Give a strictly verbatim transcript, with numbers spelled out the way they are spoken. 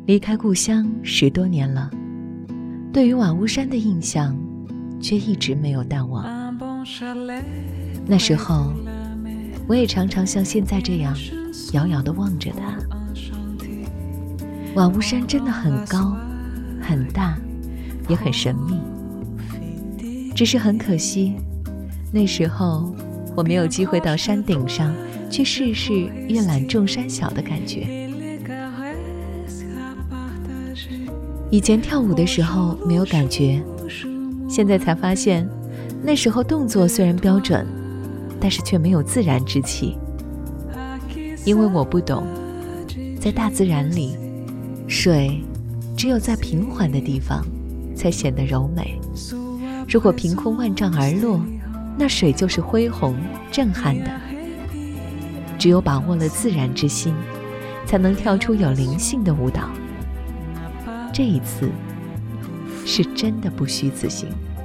离开故乡十多年了，对于瓦屋山的印象却一直没有淡忘。那时候我也常常像现在这样遥遥地望着它。瓦屋山真的很高很大，也很神秘，只是很可惜，那时候我没有机会到山顶上去试试一览众山小的感觉。以前跳舞的时候没有感觉，现在才发现那时候动作虽然标准，但是却没有自然之气。因为我不懂，在大自然里，水只有在平缓的地方才显得柔美，如果凭空万丈而落，那水就是恢宏震撼的。只有把握了自然之心，才能跳出有灵性的舞蹈。这一次是真的不虚此行。